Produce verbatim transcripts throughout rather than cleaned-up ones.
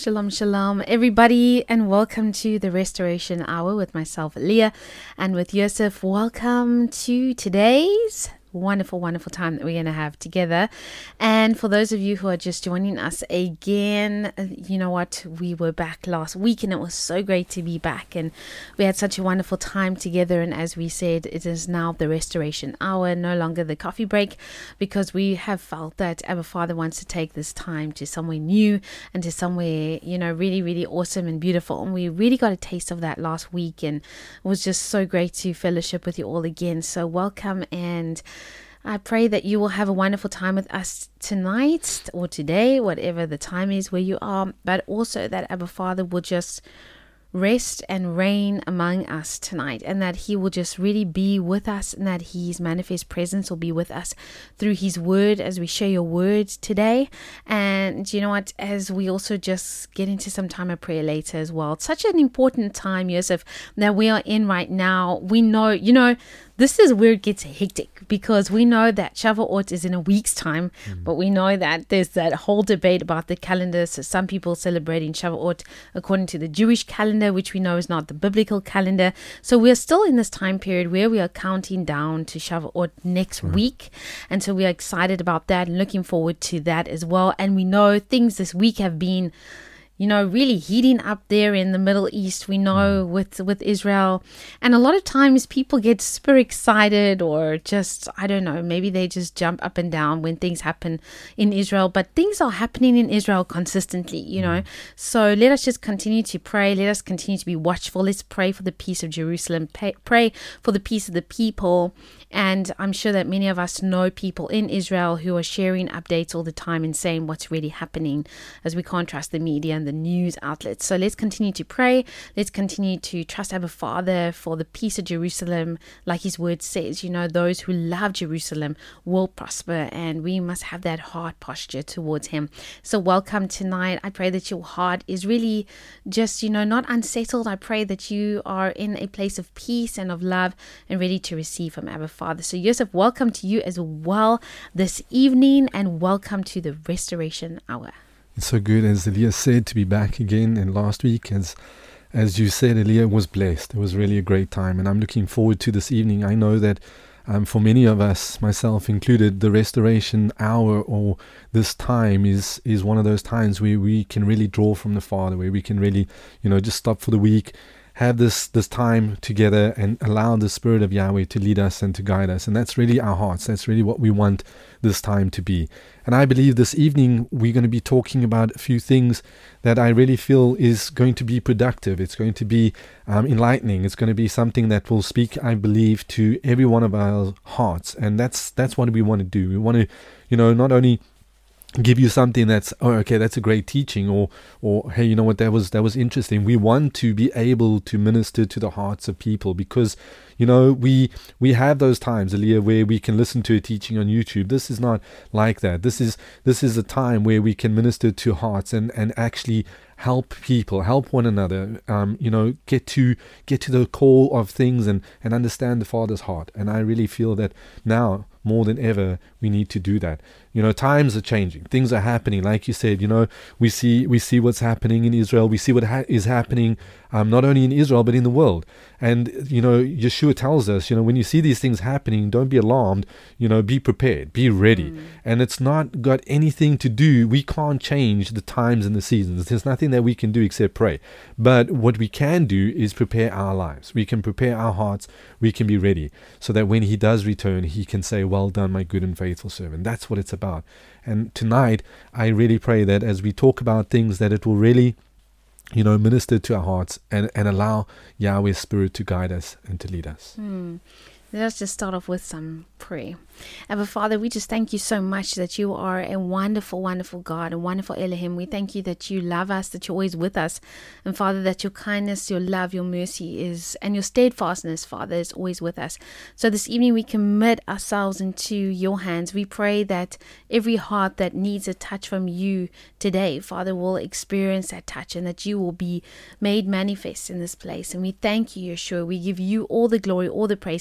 Shalom, shalom, everybody, and welcome to the Restoration Hour with myself, Leah, and with Yosef. Welcome to today's wonderful, wonderful time that we're going to have together. And for those of you who are just joining us again, you know what? We were back last week, and it was so great to be back. And we had such a wonderful time together. And as we said, it is now the Restoration Hour, no longer the coffee break, because we have felt that our Father wants to take this time to somewhere new and to somewhere, you know, really, really awesome and beautiful. And we really got a taste of that last week, and it was just so great to fellowship with you all again. So welcome, and I pray that you will have a wonderful time with us tonight or today, whatever the time is where you are, but also that Abba Father will just rest and reign among us tonight, and that he will just really be with us, and that his manifest presence will be with us through his word as we share your word today. And you know what, as we also just get into some time of prayer later as well. It's such an important time, Yosef, that we are in right now. We know, you know, this is where it gets hectic, because we know that Shavuot is in a week's time, mm. but we know that there's that whole debate about the calendar. So some people celebrating Shavuot according to the Jewish calendar, which we know is not the biblical calendar. So we're still in this time period where we are counting down to Shavuot next right. week. And so we are excited about that and looking forward to that as well. And we know things this week have been, you know, really heating up there in the Middle East, we know, with with Israel. And a lot of times people get super excited, or just, I don't know, maybe they just jump up and down when things happen in Israel. But things are happening in Israel consistently, you know. So let us just continue to pray. Let us continue to be watchful. Let's pray for the peace of Jerusalem. Pray, pray for the peace of the people. And I'm sure that many of us know people in Israel who are sharing updates all the time and saying what's really happening, as we contrast the media and the news outlets. So let's continue to pray. Let's continue to trust our Father for the peace of Jerusalem. Like his word says, you know, those who love Jerusalem will prosper, and we must have that heart posture towards him. So welcome tonight. I pray that your heart is really just, you know, not unsettled. I pray that you are in a place of peace and of love and ready to receive from our Father. So Yosef, welcome to you as well this evening, and welcome to the Restoration Hour. It's so good, as Elia said, to be back again. And last week, as as you said, Elia was blessed. It was really a great time, and I'm looking forward to this evening. I know that um, for many of us, myself included, the Restoration Hour, or this time, is is one of those times where we can really draw from the Father, where we can really, you know, just stop for the week, have this this time together, and allow the Spirit of Yahweh to lead us and to guide us. And that's really our hearts. That's really what we want this time to be. And I believe this evening we're going to be talking about a few things that I really feel is going to be productive. It's going to be um, enlightening. It's going to be something that will speak, I believe, to every one of our hearts. And that's that's what we want to do. We want to, you know, not only give you something that's, oh, okay, that's a great teaching, or or hey, you know what, that was that was interesting. We want to be able to minister to the hearts of people, because, you know, we we have those times, Aliyah, where we can listen to a teaching on YouTube. This is not like that. This is this is a time where we can minister to hearts and and actually help people, help one another, um, you know, get to get to the core of things, and and understand the Father's heart. And I really feel that now more than ever we need to do that. You know, times are changing, things are happening. Like you said, you know, we see we see what's happening in Israel. We see what ha- is happening um, not only in Israel but in the world. And you know, Yeshua tells us, you know, when you see these things happening, don't be alarmed. You know, be prepared, be ready. Mm. And it's not got anything to do. We can't change the times and the seasons. There's nothing that we can do except pray. But what we can do is prepare our lives. We can prepare our hearts. We can be ready, so that when he does return, he can say, "Well done, my good and faithful servant." That's what it's about. And tonight, I really pray that as we talk about things, that it will really, you know, minister to our hearts, and, and allow Yahweh's Spirit to guide us and to lead us. Mm. Let's just start off with some prayer. Abba Father, we just thank you so much that you are a wonderful, wonderful God, a wonderful Elohim. We thank you that you love us, that you're always with us. And Father, that your kindness, your love, your mercy is, and your steadfastness, Father, is always with us. So this evening we commit ourselves into your hands. We pray that every heart that needs a touch from you today, Father, will experience that touch, and that you will be made manifest in this place. And we thank you, Yeshua. We give you all the glory, all the praise. Thank you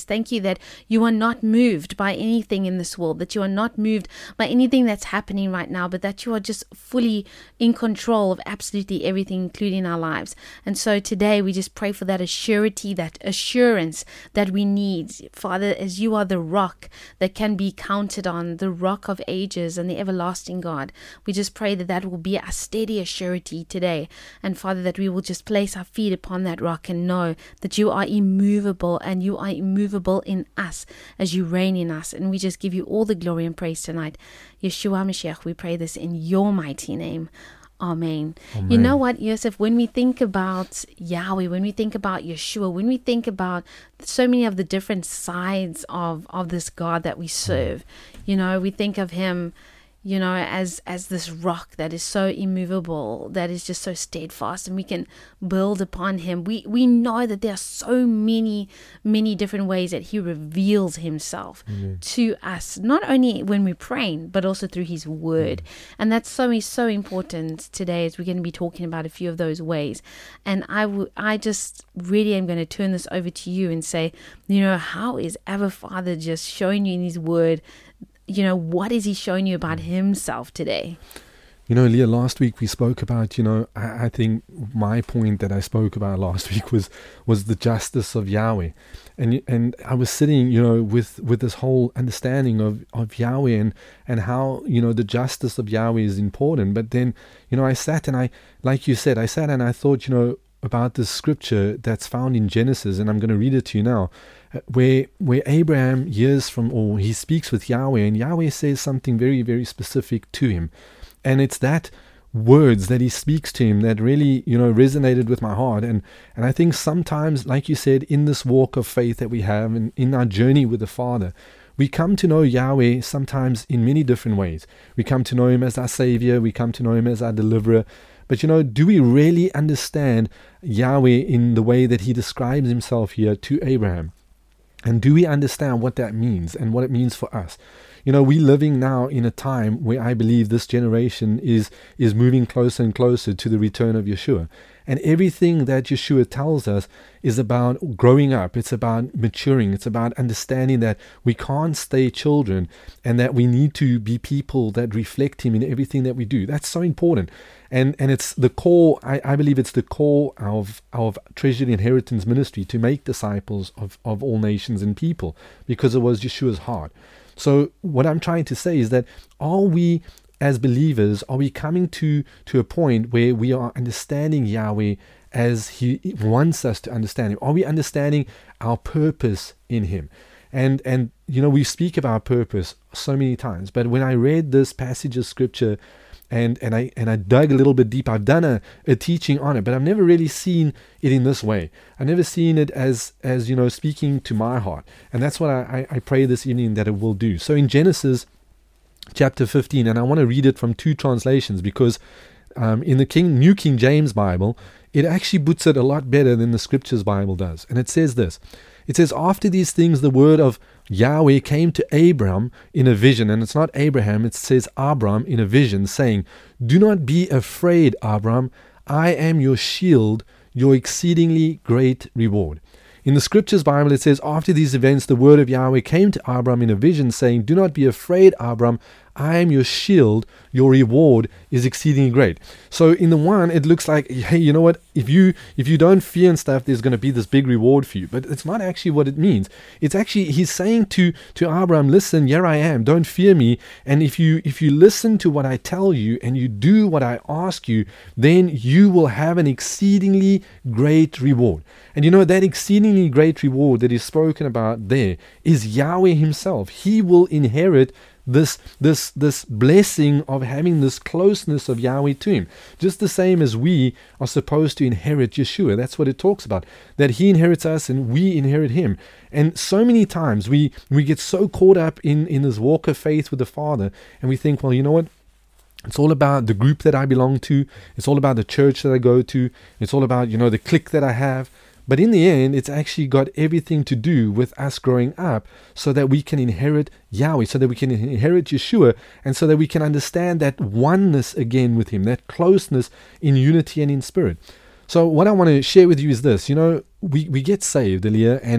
that you are not moved by anything in this world, that you are not moved by anything that's happening right now, but that you are just fully in control of absolutely everything, including our lives. And so today we just pray for that assurity, that assurance that we need, Father, as you are the rock that can be counted on, the rock of ages and the everlasting God. We just pray that that will be a steady assurity today. And Father, that we will just place our feet upon that rock and know that you are immovable, and you are immovable in us as you reign in us. And we just give you all the glory and praise tonight. Yeshua Mashiach, we pray this in your mighty name. Amen. Amen. You know what, Yosef, when we think about Yahweh, when we think about Yeshua, when we think about so many of the different sides of, of this God that we serve, you know, we think of him, you know, as as this rock that is so immovable, that is just so steadfast, and we can build upon him. We we know that there are so many, many different ways that he reveals himself mm-hmm. to us, not only when we're praying, but also through his word. Mm-hmm. And that's so, so important today, as we're going to be talking about a few of those ways. And I, w- I just really am going to turn this over to you and say, you know, how is Abba Father just showing you in his word? You know, what is he showing you about himself today? You know, Leah, last week we spoke about, you know, I, I think my point that I spoke about last week was was the justice of Yahweh. And and I was sitting, you know, with, with this whole understanding of, of Yahweh and, and how, you know, the justice of Yahweh is important. But then, you know, I sat and I, like you said, I sat and I thought, you know, about this scripture that's found in Genesis, and I'm going to read it to you now, where where Abraham hears from, or he speaks with Yahweh, and Yahweh says something very, very specific to him. And it's that words that he speaks to him that really, you know, resonated with my heart. And and I think sometimes, like you said, in this walk of faith that we have, and in our journey with the Father, we come to know Yahweh sometimes in many different ways. We come to know him as our Savior, we come to know him as our deliverer. But, you know, do we really understand Yahweh in the way that he describes himself here to Abraham? And do we understand what that means and what it means for us? You know, we're living now in a time where I believe this generation is is moving closer and closer to the return of Yeshua. And everything that Yeshua tells us is about growing up. It's about maturing. It's about understanding that we can't stay children, and that we need to be people that reflect him in everything that we do. That's so important. And and it's the core, I, I believe it's the core of, of Treasured Inheritance Ministry, to make disciples of, of all nations and people, because it was Yeshua's heart. So what I'm trying to say is that, are we, as believers, are we coming to, to a point where we are understanding Yahweh as he wants us to understand him? Are we understanding our purpose in him? And, and you know, we speak of our purpose so many times, but when I read this passage of scripture, and, and I and I dug a little bit deep, I've done a, a teaching on it, but I've never really seen it in this way. I've never seen it as, as you know, speaking to my heart. And that's what I, I, I pray this evening that it will do. So in Genesis chapter fifteen, and I want to read it from two translations, because um, in the King New King James Bible, it actually puts it a lot better than the Scriptures Bible does. And it says this. It says, after these things, the word of Yahweh came to Abram in a vision. And it's not Abraham, it says Abram in a vision, saying, do not be afraid, Abram. I am your shield, your exceedingly great reward. In the Scriptures Bible, it says, after these events, the word of Yahweh came to Abram in a vision, saying, do not be afraid, Abram. I am your shield, your reward is exceedingly great. So in the one, it looks like, hey, you know what, if you if you don't fear and stuff, there's going to be this big reward for you. But it's not actually what it means. It's actually, he's saying to, to Abraham, listen, here I am, don't fear me. And if you if you listen to what I tell you and you do what I ask you, then you will have an exceedingly great reward. And you know, that exceedingly great reward that is spoken about there is Yahweh himself. He will inherit this this this blessing of having this closeness of Yahweh to him, just the same as we are supposed to inherit Yeshua. That's what it talks about, that he inherits us and we inherit him. And so many times we we get so caught up in in this walk of faith with the Father, and we think, well, you know what, it's all about the group that I belong to, it's all about the church that I go to, it's all about, you know, the clique that I have. But in the end, it's actually got everything to do with us growing up so that we can inherit Yahweh, so that we can inherit Yeshua, and so that we can understand that oneness again with him, that closeness in unity and in spirit. So what I want to share with you is this. You know, we, we get saved, Elia, and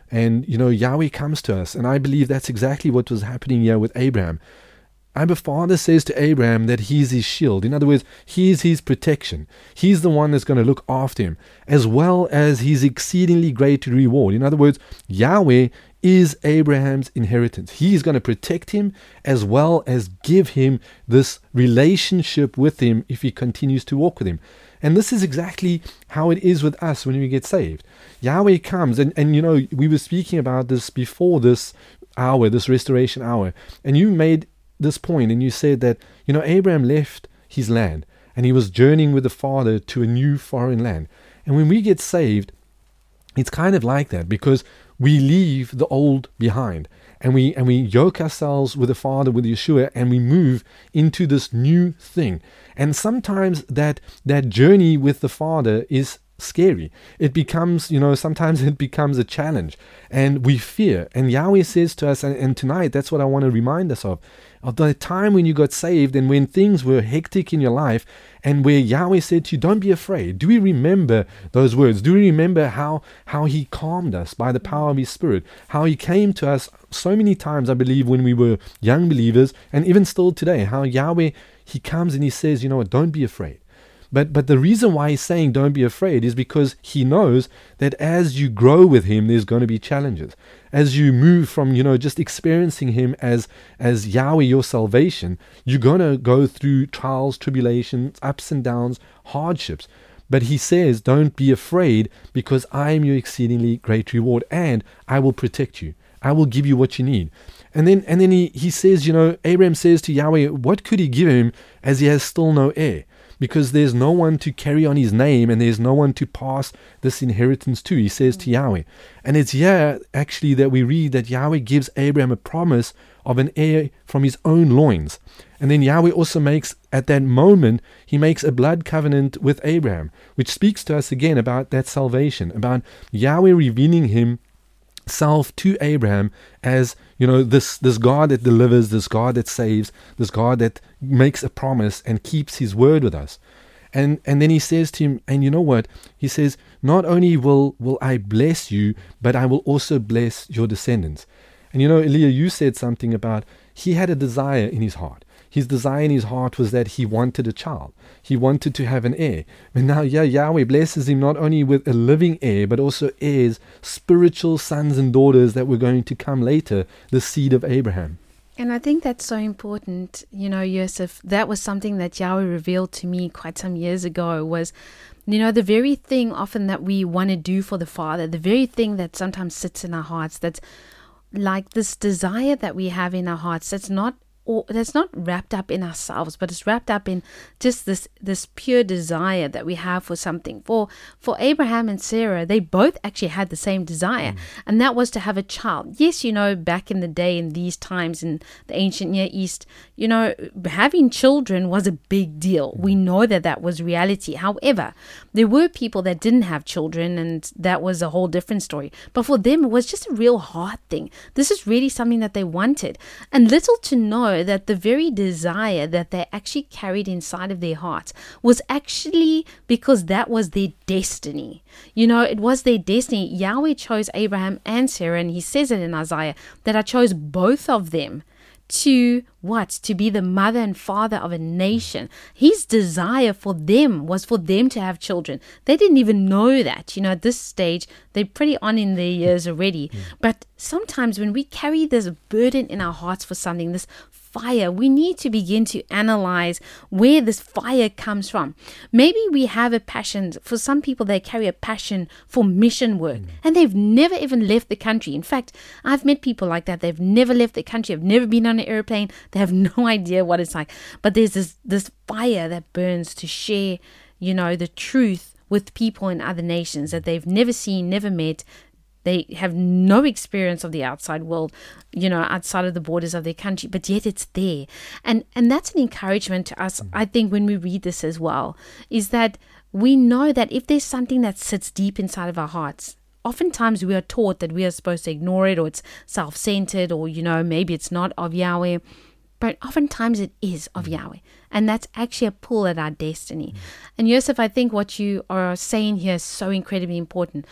And, you know, Yahweh comes to us. And I believe that's exactly what was happening here with Abraham. Abba Father says to Abraham that he's his shield. In other words, he's his protection. He's the one that's going to look after him, as well as his exceedingly great reward. In other words, Yahweh is Abraham's inheritance. He is going to protect him as well as give him this relationship with him if he continues to walk with him. And this is exactly how it is with us when we get saved. Yahweh comes, and, and you know, we were speaking about this before this hour, this restoration hour, and you made this point and you said that, you know, Abraham left his land and he was journeying with the father to a new foreign land. And when we get saved, it's kind of like that, because we leave the old behind and we and we yoke ourselves with the Father, with Yeshua, and we move into this new thing. And sometimes that that journey with the Father is scary. It becomes, you know, sometimes it becomes a challenge and we fear. And Yahweh says to us, and, and tonight, that's what I want to remind us of, of the time when you got saved and when things were hectic in your life, and where Yahweh said to you, don't be afraid. Do we remember those words? Do we remember how, how he calmed us by the power of his Spirit? How he came to us so many times, I believe, when we were young believers, and even still today, how Yahweh, he comes and he says, you know what, don't be afraid. But but the reason why he's saying don't be afraid is because he knows that as you grow with him, there's going to be challenges. As you move from, you know, just experiencing him as, as Yahweh, your salvation, you're going to go through trials, tribulations, ups and downs, hardships. But he says, don't be afraid, because I am your exceedingly great reward, and I will protect you. I will give you what you need. And then and then he, he says, you know, Abraham says to Yahweh, what could he give him as he has still no heir? Because there's no one to carry on his name and there's no one to pass this inheritance to, he says to Yahweh. And it's here actually that we read that Yahweh gives Abraham a promise of an heir from his own loins. And then Yahweh also makes, at that moment, he makes a blood covenant with Abraham, which speaks to us again about that salvation, about Yahweh revealing him self to Abraham as, you know, this this God that delivers, this God that saves, this God that makes a promise and keeps his word with us. And and then he says to him, and you know what? He says, not only will, will I bless you, but I will also bless your descendants. And you know, Elia, you said something about he had a desire in his heart. His desire in his heart was that he wanted a child. He wanted to have an heir. And now yeah, Yahweh blesses him not only with a living heir, but also heirs, spiritual sons and daughters that were going to come later, the seed of Abraham. And I think that's so important, you know, Yosef. That was something that Yahweh revealed to me quite some years ago, was, you know, the very thing often that we want to do for the Father, the very thing that sometimes sits in our hearts, that's like this desire that we have in our hearts, that's not or that's not wrapped up in ourselves, but it's wrapped up in just this this pure desire that we have for something. For for Abraham and Sarah, they both actually had the same desire, mm. and that was to have a child. Yes, you know, back in the day, in these times, in the ancient Near East, you know, having children was a big deal. Mm. We know that that was reality. However, there were people that didn't have children, and that was a whole different story. But for them, it was just a real hard thing. This is really something that they wanted, and little to know that the very desire that they actually carried inside of their hearts was actually because that was their destiny. You know, it was their destiny. Yahweh chose Abraham and Sarah, and he says it in Isaiah that I chose both of them to what? To be the mother and father of a nation. His desire for them was for them to have children. They didn't even know that. You know, at this stage, they're pretty on in their years already. Mm. But sometimes when we carry this burden in our hearts for something, this fire, we need to begin to analyze where this fire comes from. Maybe we have a passion. For some people, they carry a passion for mission work, mm. and they've never even left the country. In fact, I've met people like that. They've never left the country. Have never been on an airplane. They have no idea what it's like. But there's this this fire that burns to share, you know, the truth with people in other nations that they've never seen, never met. They have no experience of the outside world, you know, outside of the borders of their country, but yet it's there. And and that's an encouragement to us, I think, when we read this as well, is that we know that if there's something that sits deep inside of our hearts, oftentimes we are taught that we are supposed to ignore it, or it's self-centered, or, you know, maybe it's not of Yahweh. But oftentimes it is of Yahweh. And that's actually a pull at our destiny. Mm. And Yosef, I think what you are saying here is so incredibly important.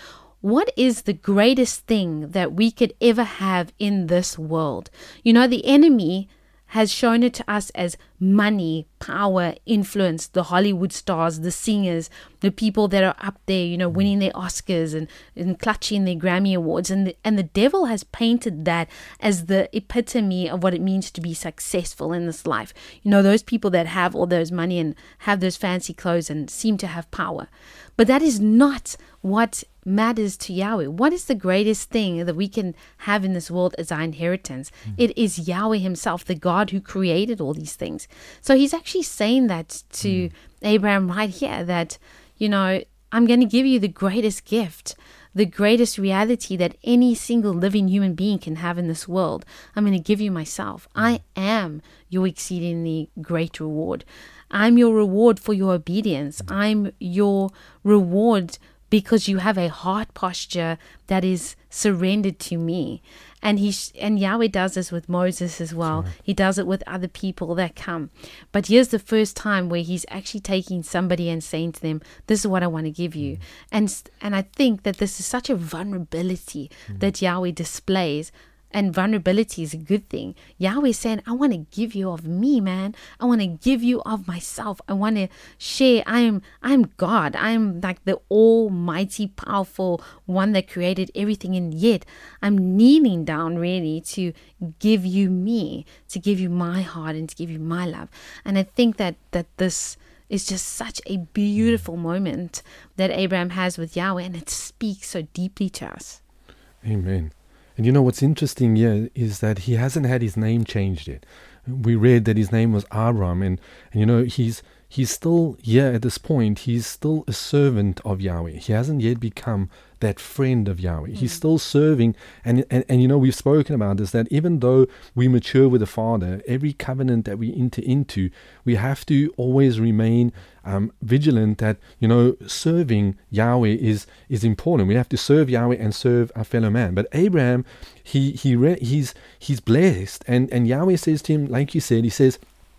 what is the greatest thing that we could ever have in this world? You know, the enemy has shown it to us as money, power, influence, the Hollywood stars, the singers, the people that are up there, you know, winning their Oscars and, and clutching their Grammy Awards. And the, and the devil has painted that as the epitome of what it means to be successful in this life. You know, those people that have all those money and have those fancy clothes and seem to have power. But that is not what matters to Yahweh. What is the greatest thing that we can have in this world as our inheritance? Mm. It is Yahweh himself, the God who created all these things. So he's actually saying that to mm. Abraham right here, that, you know, I'm going to give you the greatest gift, the greatest reality that any single living human being can have in this world. I'm going to give you myself. I am your exceedingly great reward. I'm your reward for your obedience. I'm your reward because you have a heart posture that is surrendered to me. And he sh- and Yahweh does this with Moses as well. Sure. He does it with other people that come. But here's the first time where he's actually taking somebody and saying to them, this is what I want to give you. Mm. And and I think that this is such a vulnerability mm. that Yahweh displays. And vulnerability is a good thing. Yahweh is saying, I want to give you of me, man. I want to give you of myself. I want to share. I am I am God. I am like the almighty, powerful one that created everything. And yet I'm kneeling down really to give you me, to give you my heart and to give you my love. And I think that that this is just such a beautiful moment that Abraham has with Yahweh. And it speaks so deeply to us. Amen. And you know what's interesting here is that he hasn't had his name changed yet. We read that his name was Abram, and, and you know, he's he's still here at this point. He's still a servant of Yahweh. He hasn't yet become that friend of Yahweh. Mm-hmm. He's still serving. And, and, and, you know, we've spoken about this, that even though we mature with the Father, every covenant that we enter into, we have to always remain um, vigilant that, you know, serving Yahweh is is important. We have to serve Yahweh and serve our fellow man. But Abraham, he he re- he's he's blessed. And, and Yahweh says to him, like you said, he says,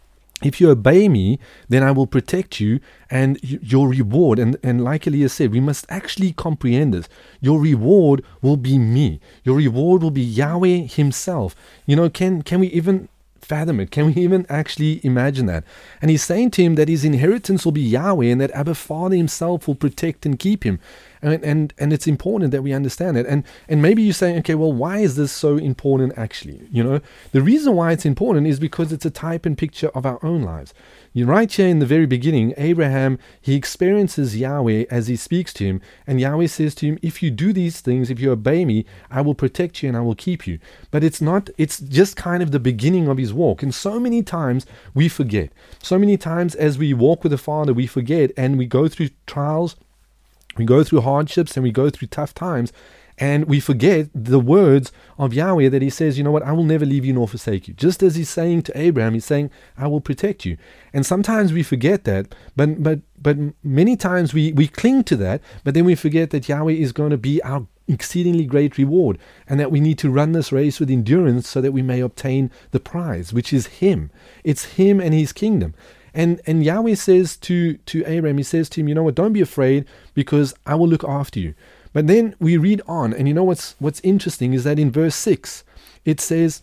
if you obey me, then I will protect you and y- your reward. And, and like Elias said, we must actually comprehend this. Your reward will be me. Your reward will be Yahweh himself. You know, can can we even fathom it? Can we even actually imagine that? And he's saying to him that his inheritance will be Yahweh and that Abba Father himself will protect and keep him. And, and and it's important that we understand it. And and maybe you're saying, okay, well, why is this so important actually? You know, the reason why it's important is because it's a type and picture of our own lives. You right here in the very beginning, Abraham, he experiences Yahweh as he speaks to him. And Yahweh says to him, if you do these things, if you obey me, I will protect you and I will keep you. But it's not, it's just kind of the beginning of his walk. And so many times we forget. So many times as we walk with the Father, we forget and we go through trials, we go through hardships and we go through tough times. And we forget the words of Yahweh that he says, you know what, I will never leave you nor forsake you. Just as he's saying to Abraham, he's saying, I will protect you. And sometimes we forget that, but but but many times we, we cling to that, but then we forget that Yahweh is going to be our exceedingly great reward and that we need to run this race with endurance so that we may obtain the prize, which is him. It's him and his kingdom. And and Yahweh says to, to Abraham, he says to him, you know what, don't be afraid because I will look after you. But then we read on, and you know what's what's interesting is that in verse six, it says,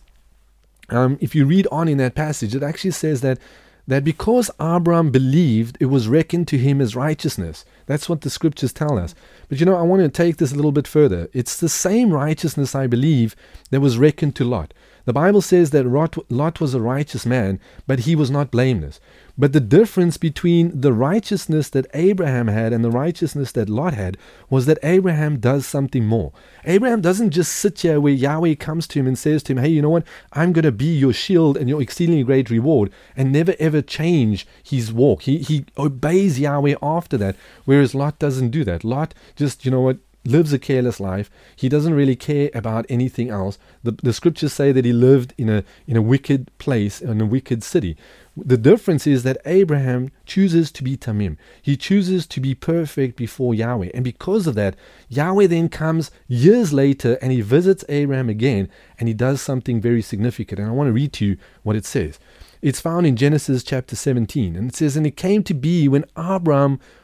um, if you read on in that passage, it actually says that that because Abram believed, it was reckoned to him as righteousness. That's what the scriptures tell us. But you know, I want to take this a little bit further. It's the same righteousness, I believe, that was reckoned to Lot. The Bible says that Lot, Lot was a righteous man, but he was not blameless. But the difference between the righteousness that Abraham had and the righteousness that Lot had was that Abraham does something more. Abraham doesn't just sit here where Yahweh comes to him and says to him, hey, you know what, I'm going to be your shield and your exceedingly great reward, and never ever change his walk. He, he obeys Yahweh after that, whereas Lot doesn't do that. Lot just, you know what, lives a careless life. He doesn't really care about anything else. The, the scriptures say that he lived in a in a wicked place, in a wicked city. The difference is that Abraham chooses to be tamim. He chooses to be perfect before Yahweh. And because of that, Yahweh then comes years later and he visits Abraham again and he does something very significant. And I want to read to you what it says. It's found in Genesis chapter seventeen. And it says, and it came to be when Abram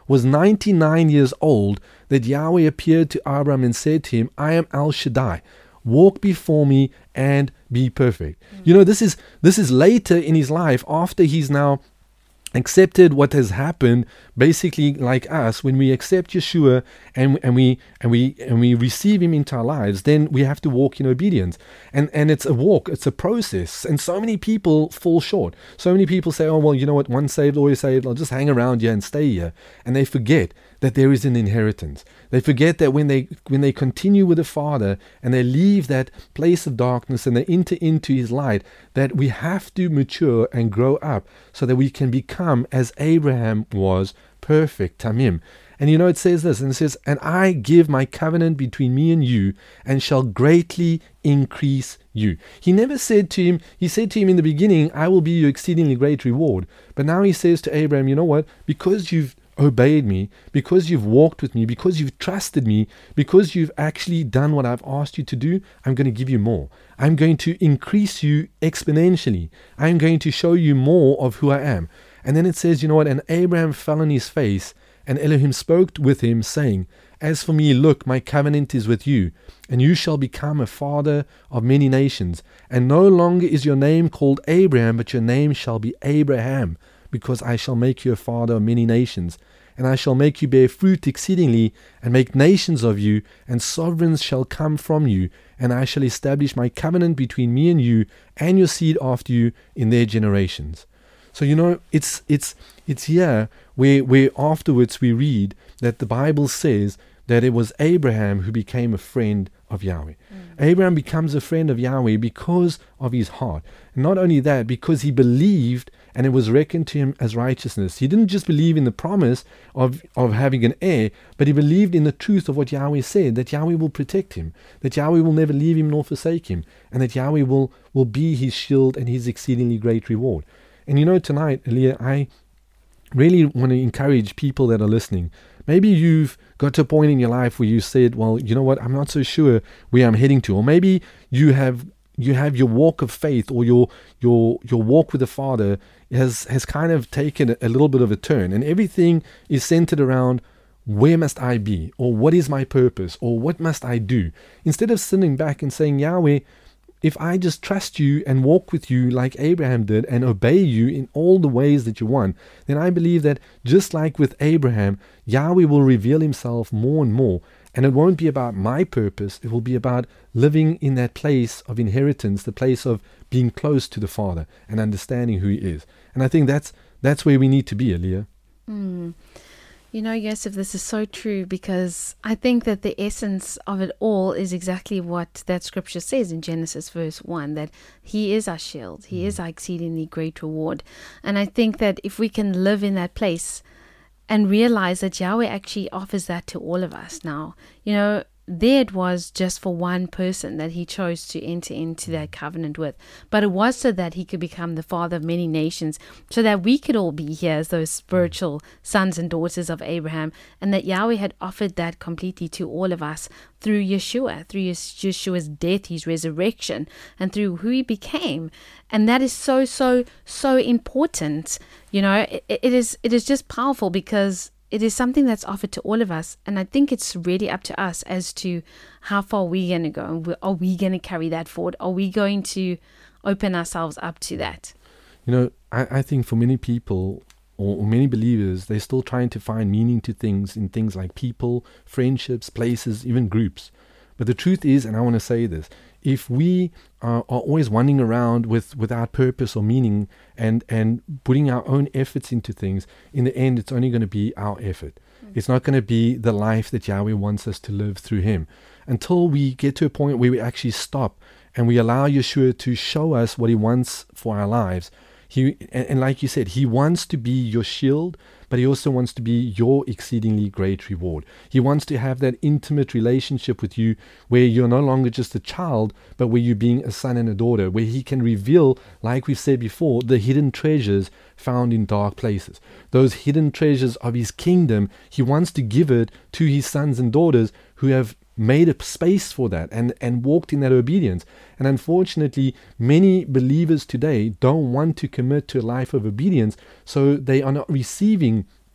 was ninety-nine years old that Yahweh appeared to Abraham and said to him, I am El Shaddai. Walk before me and be perfect. Mm. You know, this is this is later in his life, after he's now accepted what has happened, basically like us, when we accept Yeshua and and we and we and we receive him into our lives, then we have to walk in obedience. And and it's a walk, it's a process. And so many people fall short. So many people say, oh, well, you know what, once saved, always saved, I'll just hang around here and stay here. And they forget that there is an inheritance. They forget that when they when they continue with the Father and they leave that place of darkness and they enter into his light, that we have to mature and grow up so that we can become as Abraham was, perfect, tamim. And you know, it says this, and it says, and I give my covenant between me and you, and shall greatly increase you. He never said to him, he said to him in the beginning, I will be your exceedingly great reward. But now he says to Abraham, you know what, because you've obeyed me, because you've walked with me, because you've trusted me, because you've actually done what I've asked you to do, I'm going to give you more. I'm going to increase you exponentially. I'm going to show you more of who I am. And then it says, you know what, and Abraham fell on his face, and Elohim spoke with him, saying, as for me, look, my covenant is with you, and you shall become a father of many nations. And no longer is your name called Abraham, but your name shall be Abraham, because I shall make you a father of many nations. And I shall make you bear fruit exceedingly, and make nations of you, and sovereigns shall come from you. And I shall establish my covenant between me and you, and your seed after you, in their generations. So, you know, it's it's it's here where, where afterwards we read that the Bible says that it was Abraham who became a friend of Yahweh. Mm. Abraham becomes a friend of Yahweh because of his heart. And not only that, because he believed and it was reckoned to him as righteousness. He didn't just believe in the promise of, of having an heir, but he believed in the truth of what Yahweh said, that Yahweh will protect him, that Yahweh will never leave him nor forsake him, and that Yahweh will, will be his shield and his exceedingly great reward. And you know, tonight, Aliyah, I really want to encourage people that are listening. Maybe you've got to a point in your life where you said, well, you know what, I'm not so sure where I'm heading to. Or maybe you have you have your walk of faith, or your your your walk with the Father has, has kind of taken a, a little bit of a turn. And everything is centered around, where must I be? Or what is my purpose? Or what must I do? Instead of sitting back and saying, Yahweh, if I just trust you and walk with you like Abraham did and obey you in all the ways that you want, then I believe that just like with Abraham, Yahweh will reveal himself more and more. And it won't be about my purpose. It will be about living in that place of inheritance, the place of being close to the Father and understanding who he is. And I think that's that's where we need to be, Aliyah. Mm. You know, Yosef, this is so true, because I think that the essence of it all is exactly what that scripture says in Genesis verse one, that he is our shield. He mm. is our exceedingly great reward. And I think that if we can live in that place and realize that Yahweh actually offers that to all of us now, you know, there it was just for one person that he chose to enter into that covenant with. But it was so that he could become the father of many nations, so that we could all be here as those spiritual sons and daughters of Abraham, and that Yahweh had offered that completely to all of us through Yeshua, through Yeshua's death, his resurrection, and through who he became. And that is so, so, so important. You know, it, it is it is just powerful, because it is something that's offered to all of us. And I think it's really up to us as to how far we're going to go. Are we going to carry that forward? Are we going to open ourselves up to that? You know, I, I think for many people, or, or many believers, they're still trying to find meaning to things in things like people, friendships, places, even groups. But the truth is, and I want to say this, if we are, are always wandering around with without purpose or meaning and, and putting our own efforts into things, in the end, it's only going to be our effort. Mm. It's not going to be the life that Yahweh wants us to live through him. Until we get to a point where we actually stop and we allow Yeshua to show us what he wants for our lives. He and, and like you said, he wants to be your shield, but he also wants to be your exceedingly great reward. He wants to have that intimate relationship with you where you're no longer just a child, but where you're being a son and a daughter, where he can reveal, like we've said before, the hidden treasures found in dark places. Those hidden treasures of his kingdom, he wants to give it to his sons and daughters who have made a space for that and, and walked in that obedience. And unfortunately, many believers today don't want to commit to a life of obedience, so they are not receiving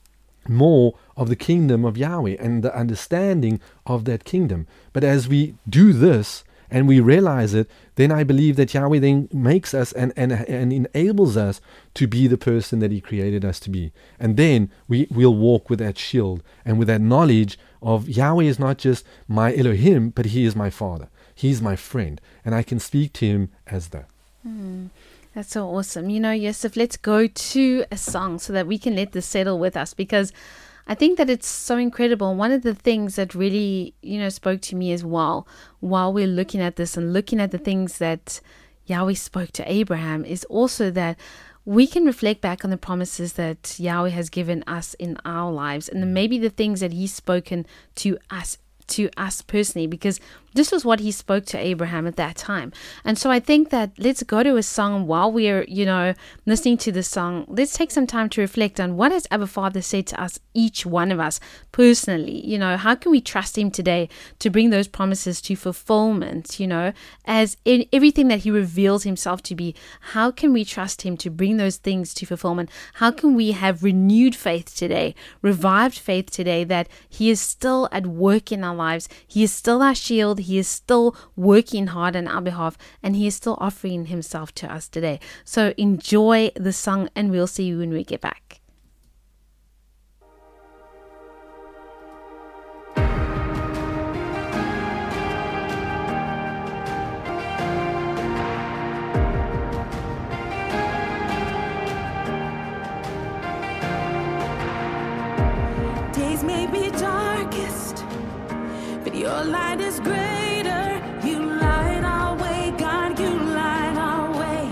more of the kingdom of Yahweh and the understanding of that kingdom. But as we do this and we realize it, then I believe that Yahweh then makes us and, and, and enables us to be the person that he created us to be. And then we will walk with that shield and with that knowledge of Yahweh is not just my Elohim, but he is my Father. He's my friend. And I can speak to him as that. Mm. That's so awesome. You know, Yosef, let's go to a song so that we can let this settle with us, because I think that it's so incredible. One of the things that really, you know, spoke to me as well, while we're looking at this and looking at the things that Yahweh spoke to Abraham, is also that we can reflect back on the promises that Yahweh has given us in our lives, and maybe the things that he's spoken to us to us personally, because this was what he spoke to Abraham at that time. And so I think that let's go to a song while we're, you know, listening to the song. Let's take some time to reflect on what has Abba Father said to us, each one of us personally. You know, how can we trust him today to bring those promises to fulfillment, you know, as in everything that he reveals himself to be? How can we trust him to bring those things to fulfillment? How can we have renewed faith today, revived faith today, that he is still at work in our lives? He is still our shield. He is still working hard on our behalf, and he is still offering himself to us today. So enjoy the song, and we'll see you when we get back. Days may be darkest, but your light is greater. You light our way, God, you light our way.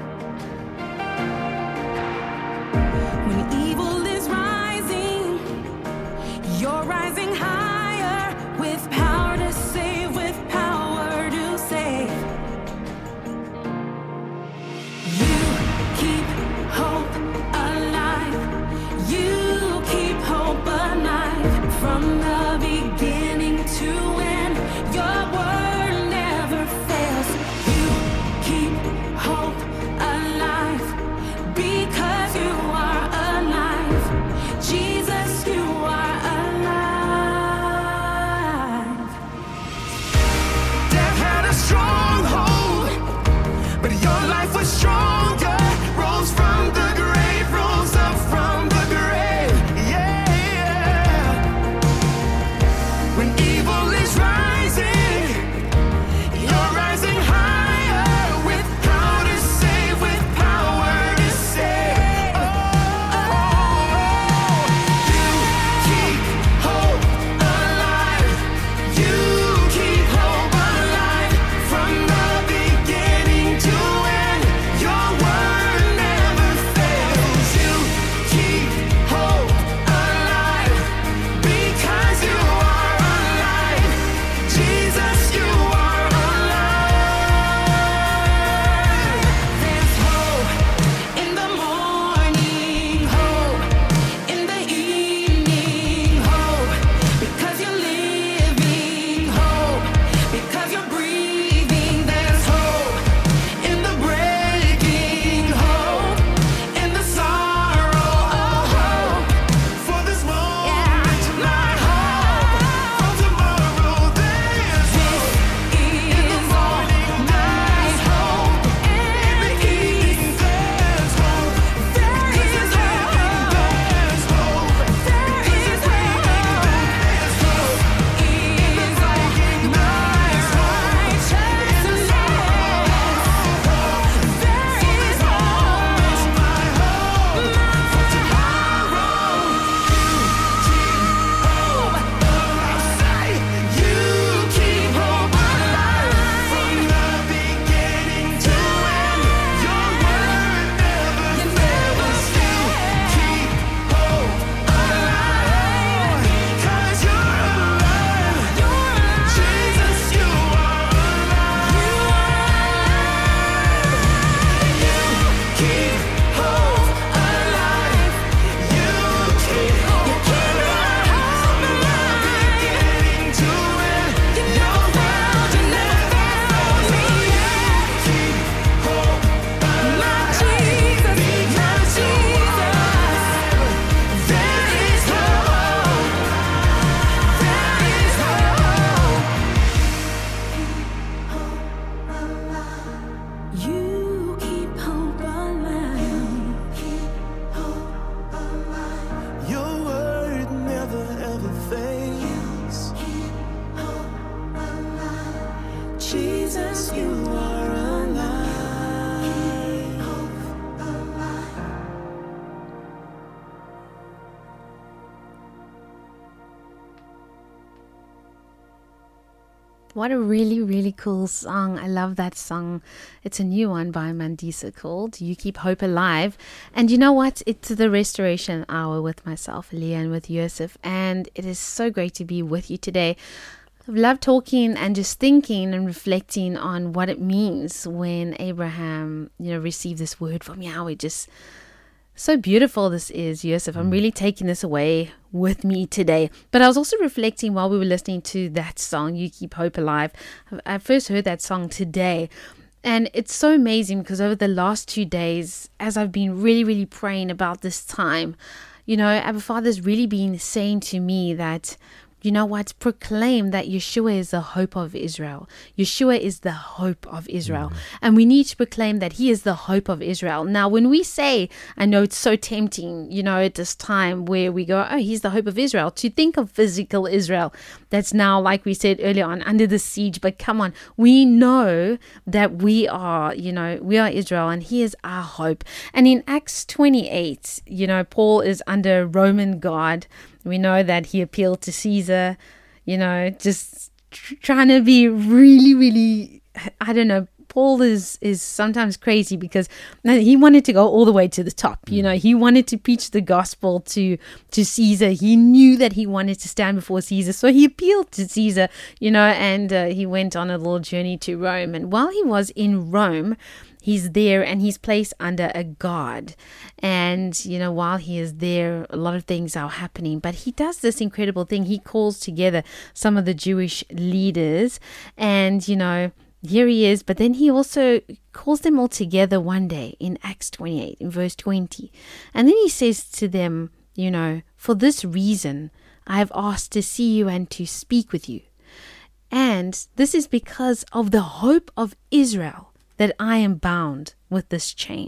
When evil is rising, you're rising higher, with power to save, with power to save. You keep hope alive. You keep hope alive. From the beginning to end, you're Jesus, you are alive. What a really, really cool song. I love that song. It's a new one by Mandisa called You Keep Hope Alive. And you know what? It's the Restoration Hour with myself, Leah, and with Yosef. And it is so great to be with you today. I've loved talking and just thinking and reflecting on what it means when Abraham, you know, received this word from Yahweh. Just so beautiful this is, Yosef. I'm really taking this away with me today. But I was also reflecting while we were listening to that song, You Keep Hope Alive. I first heard that song today. And it's so amazing because over the last two days, as I've been really, really praying about this time, you know, Abba Father's really been saying to me that, you know what, proclaim that Yeshua is the hope of Israel. Yeshua is the hope of Israel. Mm-hmm. And we need to proclaim that he is the hope of Israel. Now, when we say, I know it's so tempting, you know, at this time where we go, oh, he's the hope of Israel, to think of physical Israel. That's now, like we said earlier on, under the siege. But come on, we know that we are, you know, we are Israel and he is our hope. And in Acts twenty-eight, you know, Paul is under Roman guard. We know that he appealed to Caesar, you know, just tr- trying to be really, really, I don't know. Paul is, is sometimes crazy because he wanted to go all the way to the top. You know, he wanted to preach the gospel to, to Caesar. He knew that he wanted to stand before Caesar. So he appealed to Caesar, you know, and uh, he went on a little journey to Rome. And while he was in Rome, he's there and he's placed under a guard. And, you know, while he is there, a lot of things are happening. But he does this incredible thing. He calls together some of the Jewish leaders and, you know, here he is. But then he also calls them all together one day in Acts twenty-eight, in verse twenty. And then he says to them, you know, for this reason, I have asked to see you and to speak with you. And this is because of the hope of Israel, that I am bound with this chain.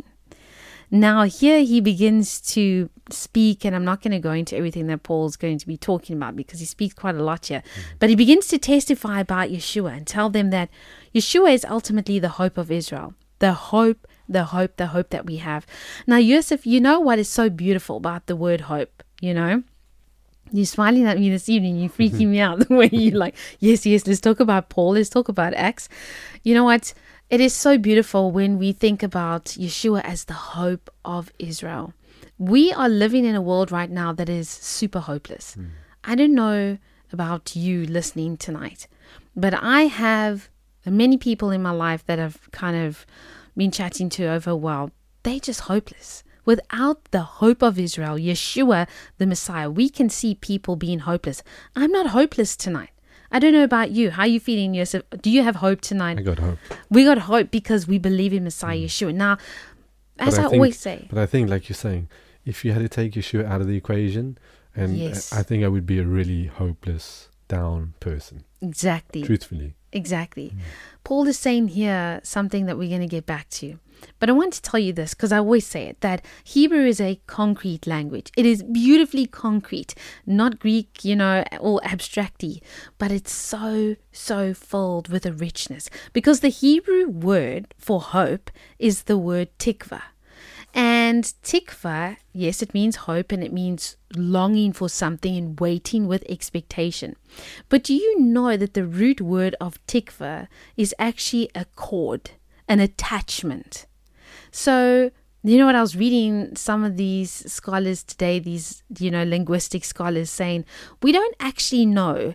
Now here he begins to speak, and I'm not going to go into everything that Paul's going to be talking about because he speaks quite a lot here. Mm. But he begins to testify about Yeshua and tell them that Yeshua is ultimately the hope of Israel. The hope, the hope, the hope that we have. Now, Yosef, you know what is so beautiful about the word hope, you know? You're smiling at me this evening. You're freaking me out the way you're like, yes, yes, let's talk about Paul. Let's talk about Acts. You know what? It is so beautiful when we think about Yeshua as the hope of Israel. We are living in a world right now that is super hopeless. Mm. I don't know about you listening tonight, but I have many people in my life that I've kind of been chatting to over, well, they're just hopeless. Without the hope of Israel, Yeshua, the Messiah, we can see people being hopeless. I'm not hopeless tonight. I don't know about you. How are you feeling, Yosef? Do you have hope tonight? I got hope. We got hope because we believe in Messiah mm. Yeshua. Now, as I, I think, always say. But I think, like you're saying, if you had to take Yeshua out of the equation, and yes. I think I would be a really hopeless, down person. Exactly. Truthfully. Exactly. Mm. Paul is saying here something that we're going to get back to. But I want to tell you this because I always say it, that Hebrew is a concrete language. It is beautifully concrete, not Greek, you know, all abstracty, but it's so, so filled with a richness because the Hebrew word for hope is the word tikva. And tikva, yes, it means hope and it means longing for something and waiting with expectation. But do you know that the root word of tikva is actually a cord, an attachment? So, you know what, I was reading some of these scholars today, these, you know, linguistic scholars saying, we don't actually know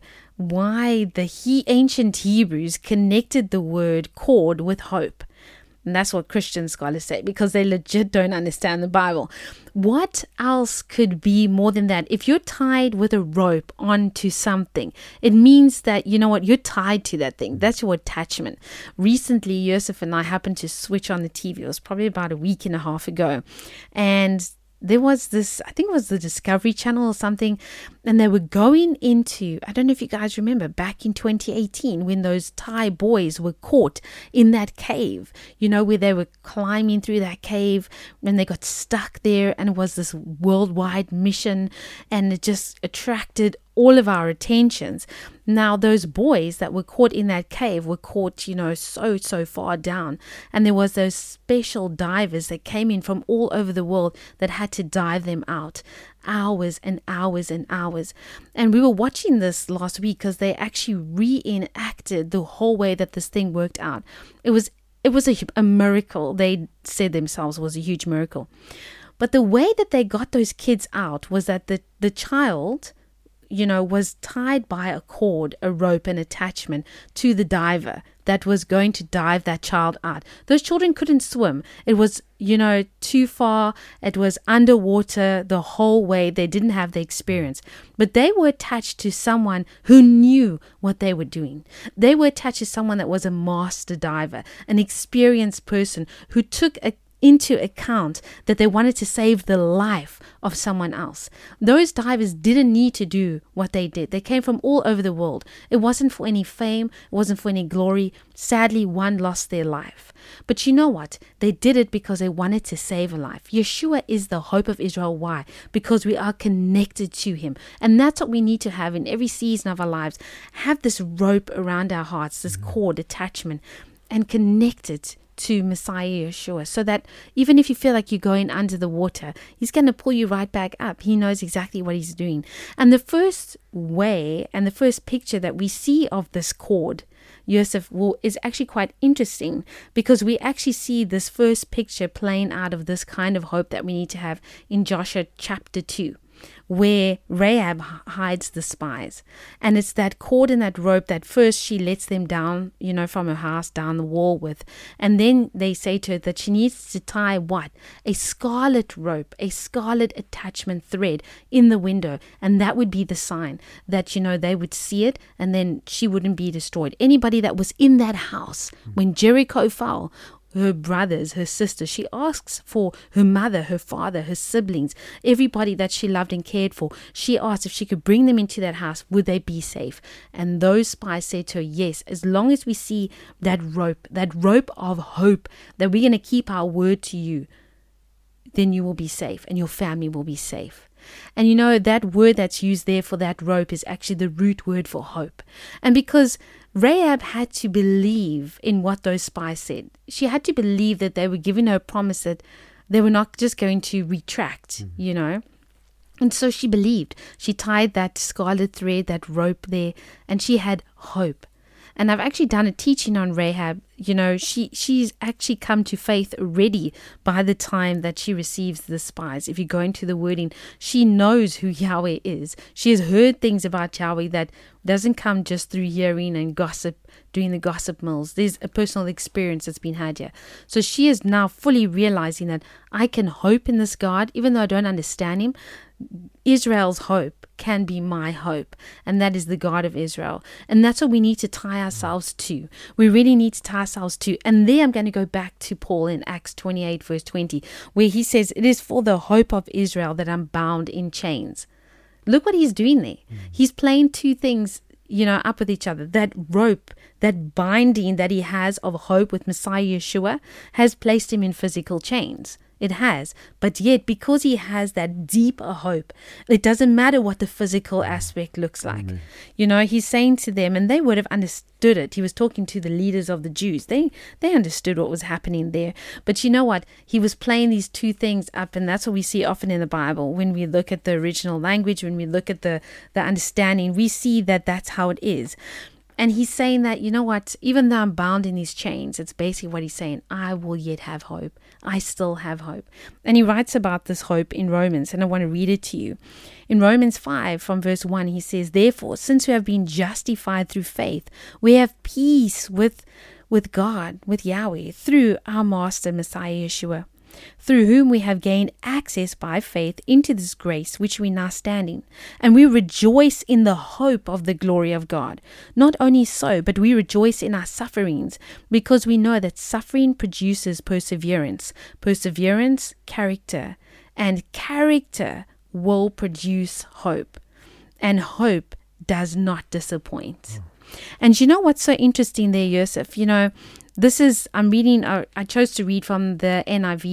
why the he, ancient Hebrews connected the word cord with hope. And that's what Christian scholars say, because they legit don't understand the Bible. What else could be more than that? If you're tied with a rope onto something, it means that, you know what, you're tied to that thing. That's your attachment. Recently, Yosef and I happened to switch on the T V. It was probably about a week and a half ago. And there was this, I think it was the Discovery Channel or something, and they were going into, I don't know if you guys remember, back in twenty eighteen when those Thai boys were caught in that cave, you know, where they were climbing through that cave and they got stuck there, and it was this worldwide mission, and it just attracted all of our attentions. Now, those boys that were caught in that cave were caught, you know, so, so far down. And there was those special divers that came in from all over the world that had to dive them out. Hours and hours and hours. And we were watching this last week because they actually reenacted the whole way that this thing worked out. It was it was a, a miracle. They said themselves was a huge miracle. But the way that they got those kids out was that the, the child, you know, was tied by a cord, a rope, an attachment to the diver that was going to dive that child out. Those children couldn't swim. It was, you know, too far. It was underwater the whole way. They didn't have the experience. But they were attached to someone who knew what they were doing. They were attached to someone that was a master diver, an experienced person who took a into account that they wanted to save the life of someone else. Those divers didn't need to do what they did. They came from all over the world. It wasn't for any fame. It wasn't for any glory. Sadly, one lost their life. But you know what? They did it because they wanted to save a life. Yeshua is the hope of Israel. Why? Because we are connected to him. And that's what we need to have in every season of our lives. Have this rope around our hearts, this cord attachment, and connect it to Messiah Yeshua, so that even if you feel like you're going under the water, he's going to pull you right back up. He knows exactly what he's doing. And the first way and the first picture that we see of this cord, Yosef, will, is actually quite interesting, because we actually see this first picture playing out of this kind of hope that we need to have in Joshua chapter two, where Rahab hides the spies. And it's that cord and that rope that first she lets them down, you know, from her house, down the wall with. And then they say to her that she needs to tie what? A scarlet rope, a scarlet attachment thread in the window. And that would be the sign that, you know, they would see it and then she wouldn't be destroyed. Anybody that was in that house when Jericho fell, her brothers, her sisters, she asks for her mother, her father, her siblings, everybody that she loved and cared for. She asked if she could bring them into that house, would they be safe? And those spies said to her, yes, as long as we see that rope, that rope of hope, that we're going to keep our word to you, then you will be safe and your family will be safe. And you know, that word that's used there for that rope is actually the root word for hope. And because Rahab had to believe in what those spies said, she had to believe that they were giving her a promise that they were not just going to retract, mm-hmm. you know. And so she believed. She tied that scarlet thread, that rope there, and she had hope. And I've actually done a teaching on Rahab. You know, she she's actually come to faith already by the time that she receives the spies. If you go into the wording, she knows who Yahweh is. She has heard things about Yahweh that doesn't come just through hearing and gossip, doing the gossip mills. There's a personal experience that's been had here. So she is now fully realizing that I can hope in this God, even though I don't understand him. Israel's hope can be my hope, and that is the God of Israel. And that's what we need to tie ourselves to. We really need to tie ourselves to. And there I'm going to go back to Paul in Acts twenty-eight verse twenty, where he says, it is for the hope of Israel that I'm bound in chains. Look what he's doing there. Mm. He's playing two things, you know, up with each other. That rope, that binding that he has of hope with Messiah Yeshua has placed him in physical chains. It has. But yet, because he has that deeper hope, it doesn't matter what the physical aspect looks like. Amen. You know, he's saying to them, and they would have understood it. He was talking to the leaders of the Jews. They they understood what was happening there. But you know what? He was playing these two things up, and that's what we see often in the Bible. When we look at the original language, when we look at the, the understanding, we see that that's how it is. And he's saying that, you know what, even though I'm bound in these chains, it's basically what he's saying, I will yet have hope. I still have hope. And he writes about this hope in Romans, and I want to read it to you. In Romans five, from verse one, he says, therefore, since we have been justified through faith, we have peace with, with God, with Yahweh, through our Master Messiah Yeshua, through whom we have gained access by faith into this grace which we now stand in. And we rejoice in the hope of the glory of God. Not only so, but we rejoice in our sufferings, because we know that suffering produces perseverance. Perseverance, character. And character will produce hope. And hope does not disappoint. Mm. And you know what's so interesting there, Yosef? You know, This is, I'm reading, uh, I chose to read from the N I V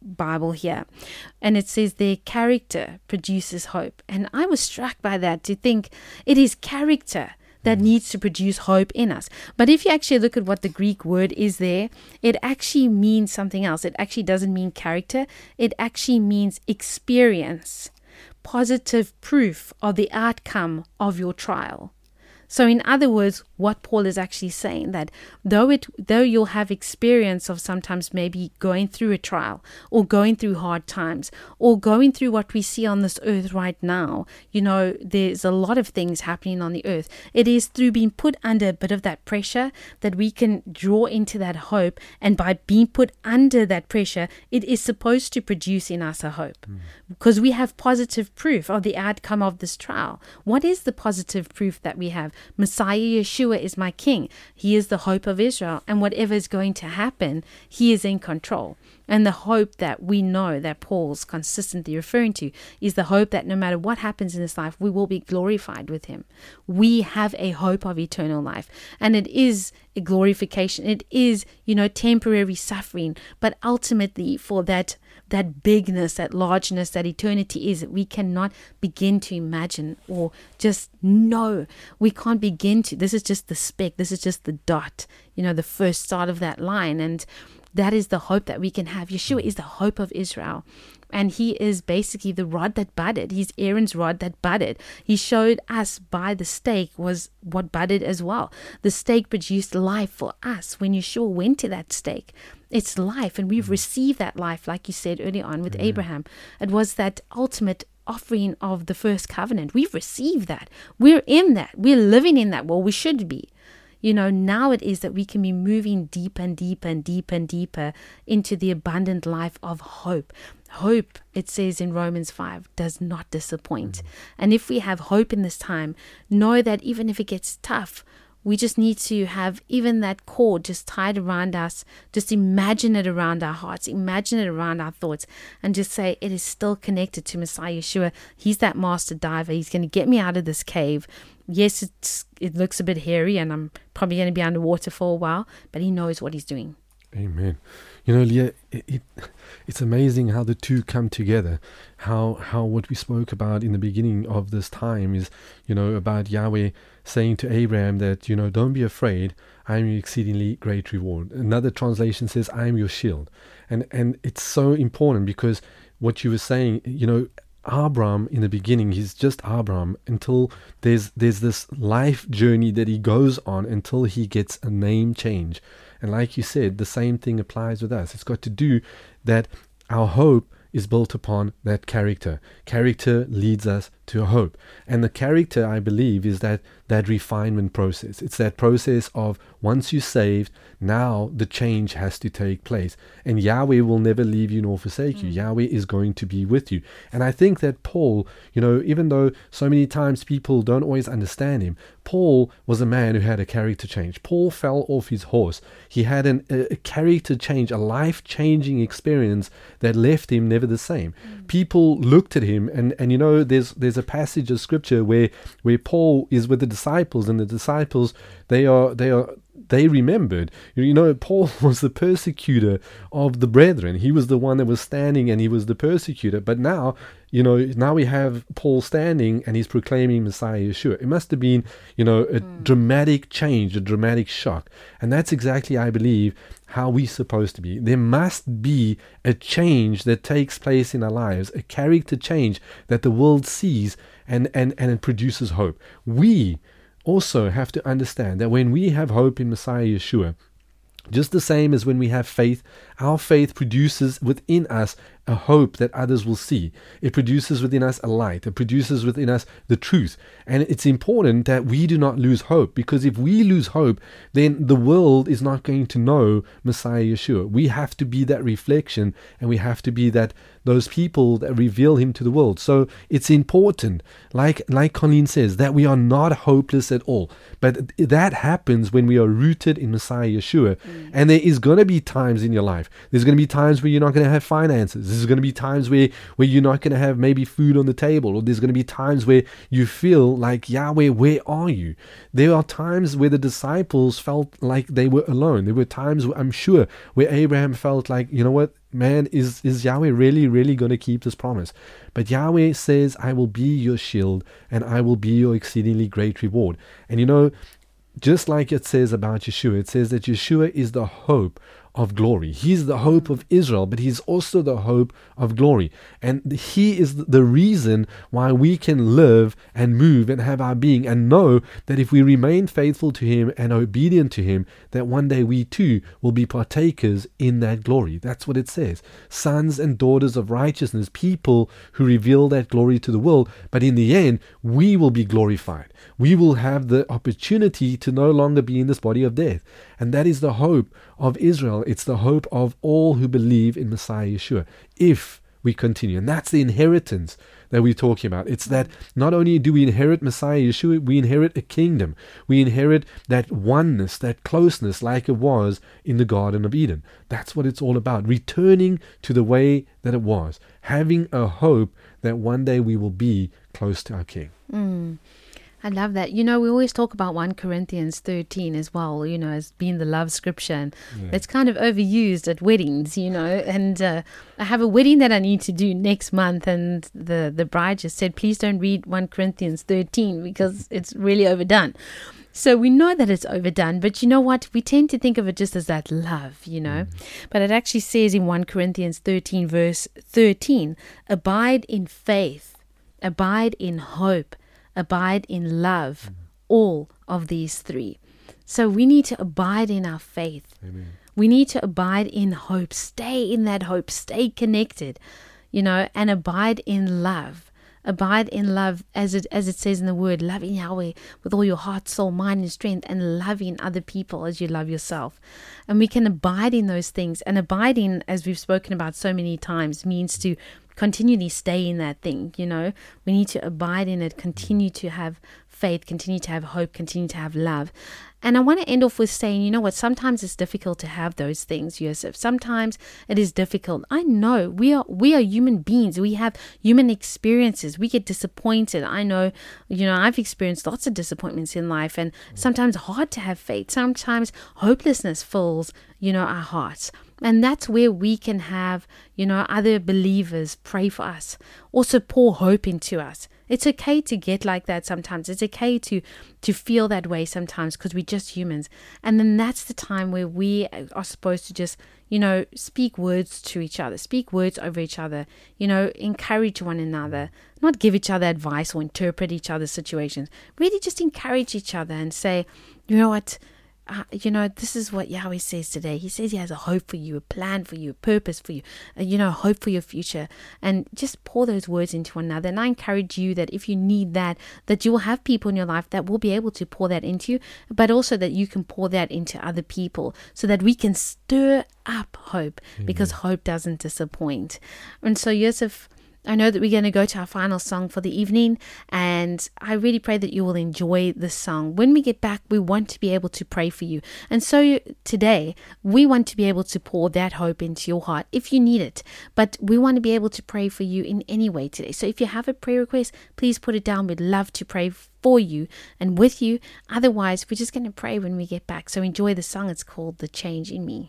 Bible here, and it says their character produces hope. And I was struck by that, to think it is character that needs to produce hope in us. But if you actually look at what the Greek word is there, it actually means something else. It actually doesn't mean character. It actually means experience, positive proof of the outcome of your trial. So in other words, what Paul is actually saying, that though it though you'll have experience of sometimes maybe going through a trial or going through hard times or going through what we see on this earth right now, you know, there's a lot of things happening on the earth. It is through being put under a bit of that pressure that we can draw into that hope. And by being put under that pressure, it is supposed to produce in us a hope, mm. because we have positive proof of the outcome of this trial. What is the positive proof that we have? Messiah Yeshua is my king. He is the hope of Israel. And whatever is going to happen, he is in control. And the hope that we know that Paul's consistently referring to is the hope that no matter what happens in this life, we will be glorified with him. We have a hope of eternal life. And it is a glorification. It is, you know, temporary suffering. But ultimately, for that that bigness, that largeness, that eternity is, we cannot begin to imagine or just know. We can't begin to. This is just the speck. This is just the dot, you know, the first start of that line. And that is the hope that we can have. Yeshua is the hope of Israel. And he is basically the rod that budded. He's Aaron's rod that budded. He showed us by the stake was what budded as well. The stake produced life for us. When Yeshua went to that stake, it's life. And we've received that life, like you said earlier on with yeah. Abraham. It was that ultimate offering of the first covenant. We've received that. We're in that. We're living in that. Well, we should be. You know, now it is that we can be moving deeper and deeper and deeper and deeper into the abundant life of hope. Hope, it says in Romans five, does not disappoint. Mm-hmm. And if we have hope in this time, know that even if it gets tough, we just need to have even that cord just tied around us. Just imagine it around our hearts. Imagine it around our thoughts. And just say it is still connected to Messiah Yeshua. He's that master diver. He's going to get me out of this cave. Yes, it's, it looks a bit hairy and I'm probably going to be underwater for a while. But he knows what he's doing. Amen. You know, Leah, it, it, it's amazing how the two come together. How how what we spoke about in the beginning of this time is, you know, about Yahweh saying to Abraham that, you know, don't be afraid. I am your exceedingly great reward. Another translation says, I am your shield. And and it's so important because what you were saying, you know, Abram in the beginning, he's just Abram until there's there's this life journey that he goes on until he gets a name change. And like you said, the same thing applies with us. It's got to do that our hope is built upon that character. Character leads us to a hope. And the character, I believe, is that that refinement process. It's that process of once you're saved, now the change has to take place. And Yahweh will never leave you nor forsake mm. you. Yahweh is going to be with you. And I think that Paul, you know, even though so many times people don't always understand him, Paul was a man who had a character change. Paul fell off his horse. He had an, a, a character change, a life-changing experience that left him never the same. Mm. People looked at him, and, and you know, there's there's a passage of scripture where where Paul is with the disciples, and the disciples, they are they are they remembered, you know, Paul was the persecutor of the brethren. He was the one that was standing and he was the persecutor. But now, you know, now we have Paul standing and he's proclaiming Messiah Yeshua. It must have been, you know, a mm. dramatic change, a dramatic shock. And that's exactly, I believe, how we're supposed to be. There must be a change that takes place in our lives, a character change that the world sees and, and, and it produces hope. We also have to understand that when we have hope in Messiah Yeshua, just the same as when we have faith, our faith produces within us a hope that others will see. It produces within us a light. It produces within us the truth. And it's important that we do not lose hope, because if we lose hope, then the world is not going to know Messiah Yeshua. We have to be that reflection, and we have to be that those people that reveal him to the world. So it's important, like like Colleen says, that we are not hopeless at all. But that happens when we are rooted in Messiah Yeshua. Mm. And there is going to be times in your life. There's going to be times where you're not going to have finances. There's going to be times where, where you're not going to have maybe food on the table. Or there's going to be times where you feel like, Yahweh, where are you? There are times where the disciples felt like they were alone. There were times, I'm sure, where Abraham felt like, you know what? man, is, is Yahweh really, really going to keep this promise? But Yahweh says, I will be your shield and I will be your exceedingly great reward. And you know, just like it says about Yeshua, it says that Yeshua is the hope of glory. He's the hope of Israel, but he's also the hope of glory. And he is the reason why we can live and move and have our being, and know that if we remain faithful to him and obedient to him, that one day we too will be partakers in that glory. That's what it says. Sons and daughters of righteousness, people who reveal that glory to the world. But in the end, we will be glorified. We will have the opportunity to no longer be in this body of death. And that is the hope of Israel. It's the hope of all who believe in Messiah Yeshua, if we continue. And that's the inheritance that we're talking about. It's that not only do we inherit Messiah Yeshua, we inherit a kingdom. We inherit that oneness, that closeness, like it was in the Garden of Eden. That's what it's all about. Returning to the way that it was. Having a hope that one day we will be close to our King. Mm. I love that. You know, we always talk about First Corinthians thirteen as well, you know, as being the love scripture. And yeah. It's kind of overused at weddings, you know. And uh, I have a wedding that I need to do next month. And the, the bride just said, please don't read First Corinthians thirteen because it's really overdone. So we know that it's overdone. But you know what? We tend to think of it just as that love, you know. Mm. But it actually says in First Corinthians thirteen, verse thirteen, abide in faith, abide in hope, abide in love, all of these three. So we need to abide in our faith. Amen. We need to abide in hope. Stay in that hope. Stay connected, you know, and abide in love. Abide in love, as it as it says in the word, loving Yahweh with all your heart, soul, mind, and strength, and loving other people as you love yourself. And we can abide in those things. And abiding, as we've spoken about so many times, means to continually stay in that thing, you know. We need to abide in it, continue to have faith, continue to have hope, continue to have love. And I want to end off with saying, you know what, sometimes it's difficult to have those things, Yosef. Sometimes it is difficult. I know we are we are human beings. We have human experiences. We get disappointed. I know, you know, I've experienced lots of disappointments in life, and sometimes hard to have faith. Sometimes hopelessness fills, you know, our hearts. And that's where we can have, you know, other believers pray for us, also pour hope into us. It's okay to get like that sometimes. It's okay to to feel that way sometimes because we're just humans. And then that's the time where we are supposed to just, you know, speak words to each other, speak words over each other, you know, encourage one another, not give each other advice or interpret each other's situations. Really just encourage each other and say, you know what, Uh, you know, this is what Yahweh says today. He says he has a hope for you, a plan for you, a purpose for you, uh, you know, hope for your future. And just pour those words into one another. And I encourage you that if you need that, that you will have people in your life that will be able to pour that into you, but also that you can pour that into other people so that we can stir up hope. Mm-hmm. Because hope doesn't disappoint. And so, Yosef, I know that we're going to go to our final song for the evening, and I really pray that you will enjoy this song. When we get back, we want to be able to pray for you. And so today, we want to be able to pour that hope into your heart if you need it. But we want to be able to pray for you in any way today. So if you have a prayer request, please put it down. We'd love to pray for you and with you. Otherwise, we're just going to pray when we get back. So enjoy the song. It's called The Change in Me.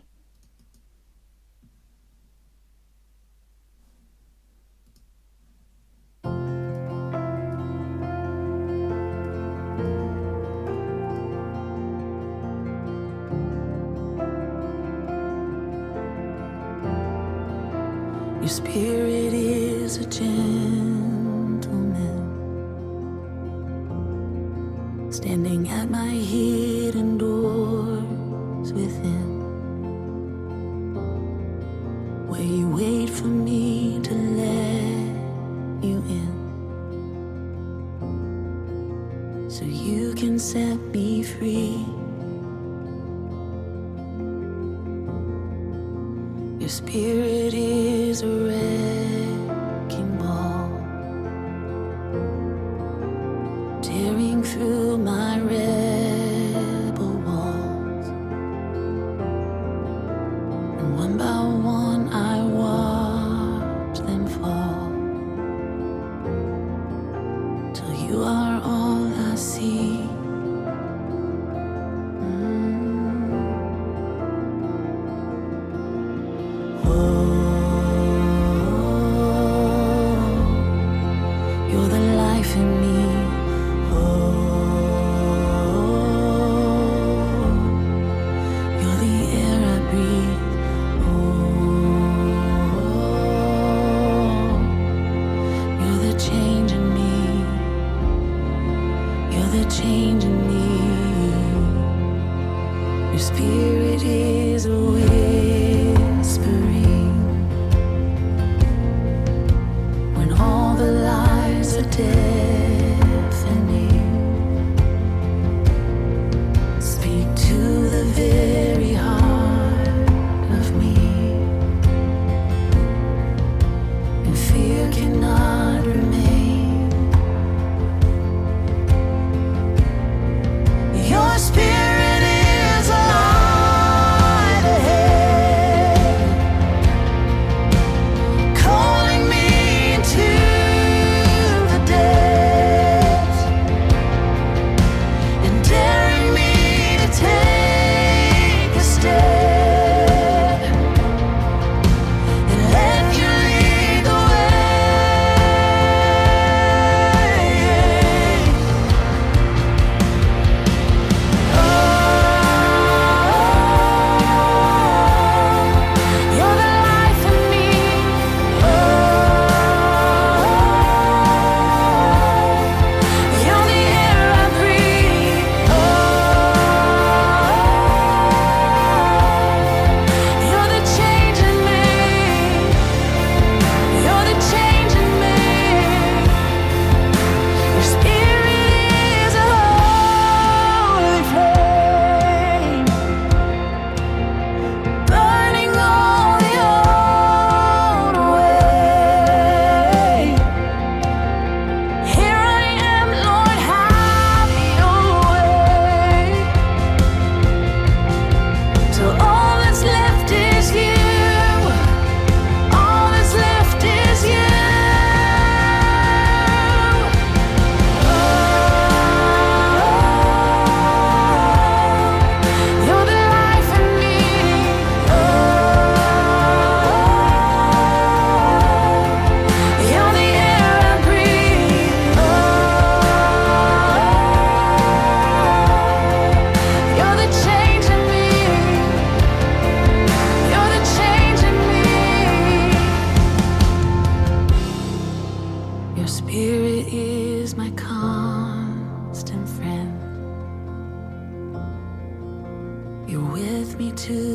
Your spirit is a gentleman, standing at my hidden doors within, where you wait for me to let you in, so you can set me free. Your spirit is a wrecking ball, tearing through my rebel walls, and one by one I watch them fall, till you are all I see. Oh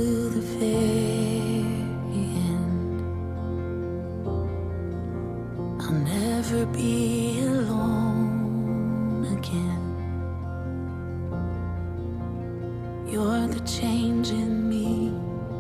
to the very end. I'll never be alone again. You're the change in me.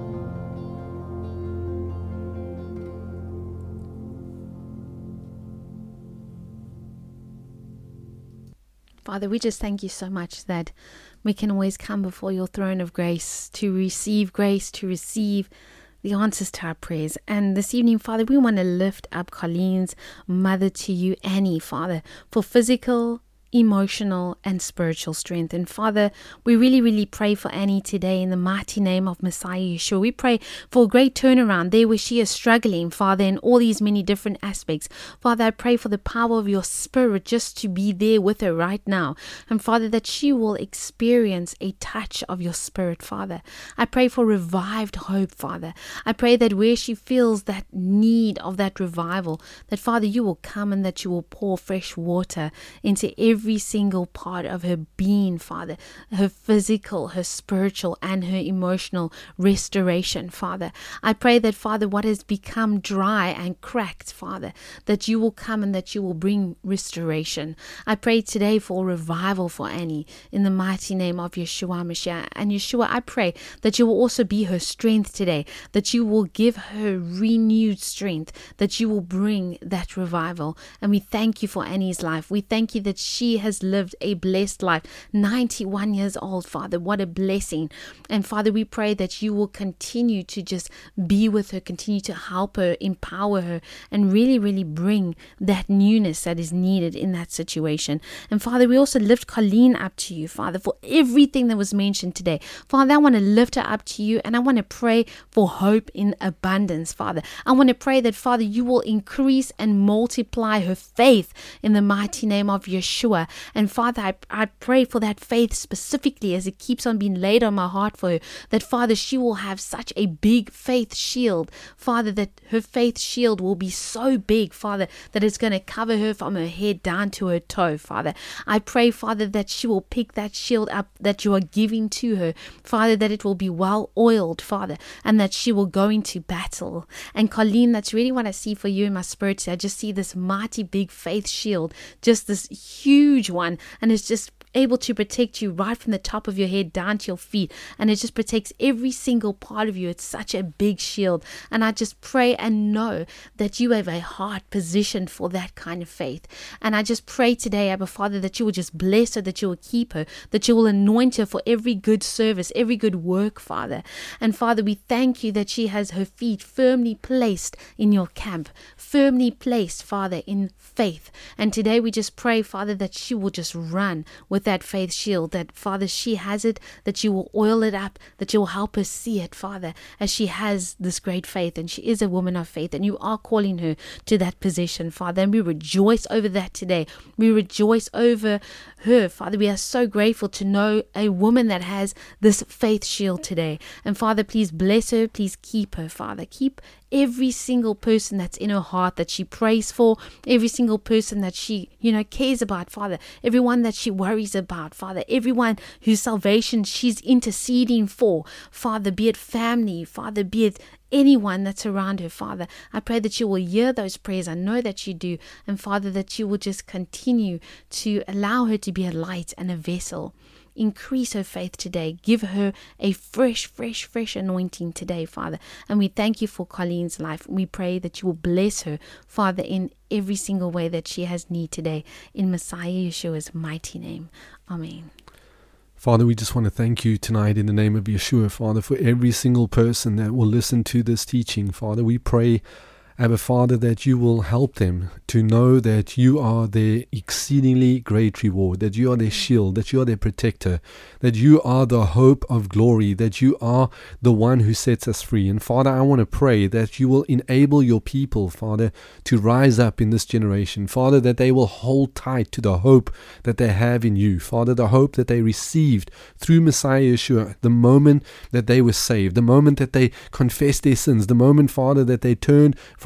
Father, we just thank you so much that we can always come before your throne of grace to receive grace, to receive the answers to our prayers. And this evening, Father, we want to lift up Colleen's mother to you, Annie, Father, for physical, emotional and spiritual strength. And Father, we really, really pray for Annie today in the mighty name of Messiah Yeshua. We pray for a great turnaround there where she is struggling, Father, in all these many different aspects. Father, I pray for the power of your Spirit just to be there with her right now. And Father, that she will experience a touch of your Spirit, Father. I pray for revived hope, Father. I pray that where she feels that need of that revival, that Father, you will come and that you will pour fresh water into every Every single part of her being, Father, her physical, her spiritual, and her emotional restoration, Father. I pray that, Father, what has become dry and cracked, Father, that you will come and that you will bring restoration. I pray today for revival for Annie in the mighty name of Yeshua Mashiach. And Yeshua, I pray that you will also be her strength today, that you will give her renewed strength, that you will bring that revival. And we thank you for Annie's life. We thank you that she has lived a blessed life, ninety-one years old, Father. What a blessing. And Father, we pray that you will continue to just be with her, continue to help her, empower her, and really, really bring that newness that is needed in that situation. And Father, we also lift Colleen up to you, Father, for everything that was mentioned today. Father, I want to lift her up to you, and I want to pray for hope in abundance, Father. I want to pray that, Father, you will increase and multiply her faith in the mighty name of Yeshua. And Father, I, I pray for that faith specifically as it keeps on being laid on my heart for her, that Father, she will have such a big faith shield, Father, that her faith shield will be so big, Father, that it's going to cover her from her head down to her toe, Father. I pray, Father, that she will pick that shield up that you are giving to her, Father, that it will be well oiled, Father, and that she will go into battle. And Colleen, that's really what I see for you in my spirit. I just see this mighty big faith shield, just this huge huge one, and it's just able to protect you right from the top of your head down to your feet, and it just protects every single part of you. It's such a big shield, and I just pray and know that you have a heart positioned for that kind of faith. And I just pray today, Abba Father, that you will just bless her, that you will keep her, that you will anoint her for every good service, every good work, Father. And Father, we thank you that she has her feet firmly placed in your camp, firmly placed, Father, in faith. And today we just pray, Father, that she will just run with that faith shield, that Father, she has it, that you will oil it up, that you will help her see it, Father, as she has this great faith, and she is a woman of faith, and you are calling her to that position, Father. And we rejoice over that today. We rejoice over her, Father. We are so grateful to know a woman that has this faith shield today. And Father, please bless her, please keep her, Father. Keep every single person that's in her heart that she prays for, every single person that she, you know, cares about, Father, everyone that she worries about, Father, everyone whose salvation she's interceding for, Father, be it family, Father, be it anyone that's around her, Father. I pray that you will hear those prayers. I know that you do. And Father, that you will just continue to allow her to be a light and a vessel. Increase her faith today. Give her a fresh, fresh, fresh anointing today, Father. And we thank you for Colleen's life. We pray that you will bless her, Father, in every single way that she has need today. In Messiah Yeshua's mighty name. Amen. Father, we just want to thank you tonight in the name of Yeshua, Father, for every single person that will listen to this teaching. Father, we pray, Abba Father, that you will help them to know that you are their exceedingly great reward, that you are their shield, that you are their protector, that you are the hope of glory, that you are the one who sets us free. And Father, I want to pray that you will enable your people, Father, to rise up in this generation. Father, that they will hold tight to the hope that they have in you. Father, the hope that they received through Messiah Yeshua, the moment that they were saved, the moment that they confessed their sins, the moment, Father, that they turned from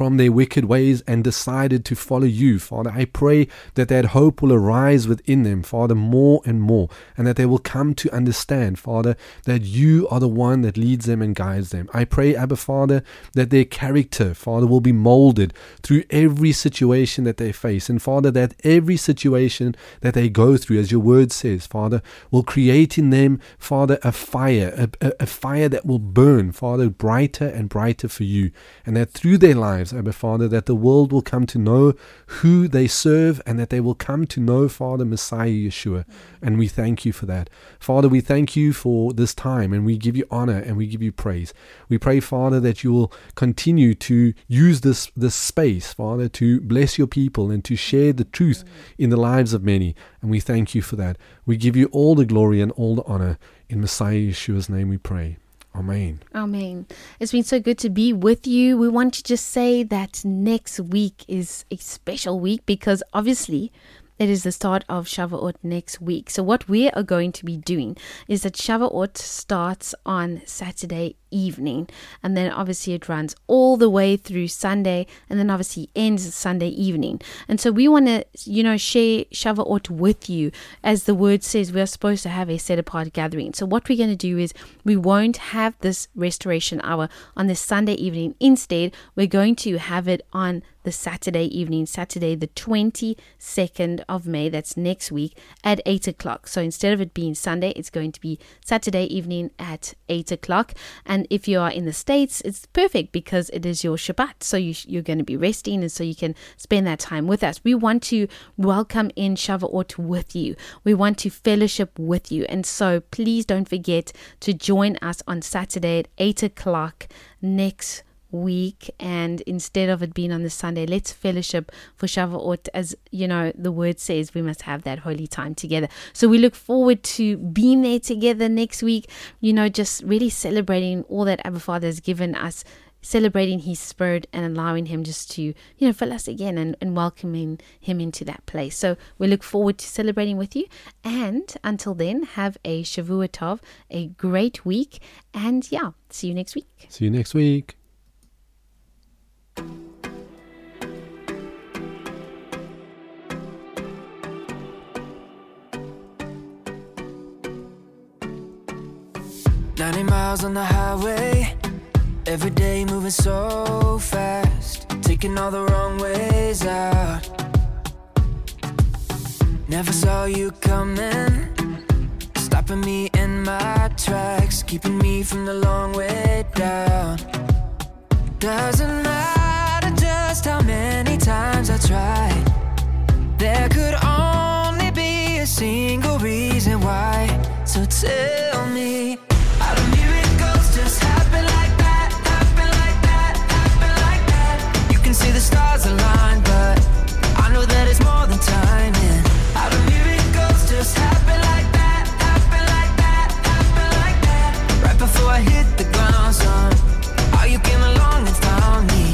from their wicked ways and decided to follow you. Father, I pray that that hope will arise within them, Father, more and more, and that they will come to understand, Father, that you are the one that leads them and guides them. I pray, Abba Father, that their character, Father, will be molded through every situation that they face. And Father, that every situation that they go through, as your word says, Father, will create in them, Father, a fire, a, a, a fire that will burn, Father, brighter and brighter for you. And that through their lives, Abba Father, that the world will come to know who they serve, and that they will come to know, Father, Messiah Yeshua. And we thank you for that. Father, we thank you for this time, and we give you honor and we give you praise. We pray, Father, that you will continue to use this, this space, Father, to bless your people and to share the truth in the lives of many. And we thank you for that. We give you all the glory and all the honor. In Messiah Yeshua's name we pray. Amen. Amen. It's been so good to be with you. We want to just say that next week is a special week because obviously it is the start of Shavuot next week. So what we are going to be doing is that Shavuot starts on Saturday evening, and then obviously it runs all the way through Sunday, and then obviously ends Sunday evening. And so we want to, you know, share Shavuot with you. As the word says, we are supposed to have a set apart gathering. So what we're going to do is we won't have this restoration hour on this Sunday evening. Instead, we're going to have it on the Saturday evening, Saturday the twenty-second of May, that's next week, at eight o'clock. So instead of it being Sunday, it's going to be Saturday evening at eight o'clock. And if you are in the States, it's perfect because it is your Shabbat. So you, you're going to be resting, and so you can spend that time with us. We want to welcome in Shavuot with you. We want to fellowship with you. And so please don't forget to join us on Saturday at eight o'clock next week, and instead of it being on the Sunday, let's fellowship for Shavuot. As you know, the word says we must have that holy time together. So we look forward to being there together next week, you know, just really celebrating all that Abba Father has given us, celebrating his spirit and allowing him just to, you know, fill us again and, and welcoming him into that place. So we look forward to celebrating with you, and until then, have a Shavua Tov, a great week, and yeah, see you next week. See you next week. ninety miles on the highway, every day moving so fast, taking all the wrong ways out. Never saw you coming, stopping me in my tracks, keeping me from the long way down. Doesn't matter just how many times I tried, there could only be a single reason why. So tell me, how do miracles just happen like that, happen like that, happen like that? You can see the stars align, but I know that it's more than timing. How do miracles just happen like that, happen like that, happen like that? Right before I hit the ground, son, how you came along and found me.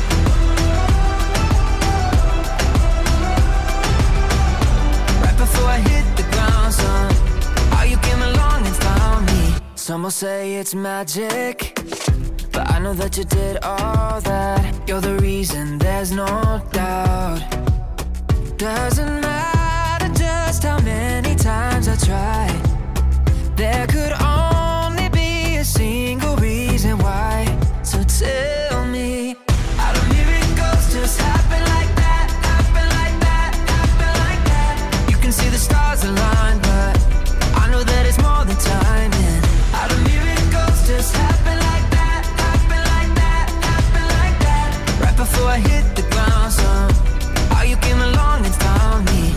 Right before I hit the ground, son, how you came along and found me. Some will say it's magic, but I know that you did all that. You're the reason, there's no doubt. Doesn't matter just how many times I tried, there could only be a single reason why. So tell me, how do miracles just happen like that, happen like that, happen like that? You can see the stars align, but I know that it's more than timing. How do miracles just happen like that, happen like that, happen like that? Right before I hit the ground, son, how you came along and found me.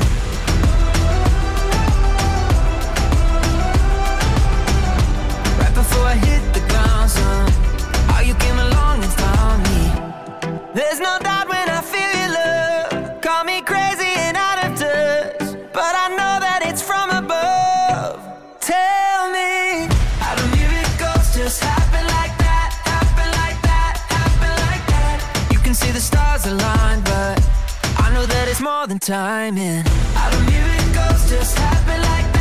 Right before I hit the ground, son, how you came along and found me. There's no doubt when I feel your love, call me crazy and out of touch, but I know that it's from above. Tell me, how do miracles just happen like that, happen like that, happen like that? You can see the stars align, but I know that it's more than timing. How do miracles just happen like that?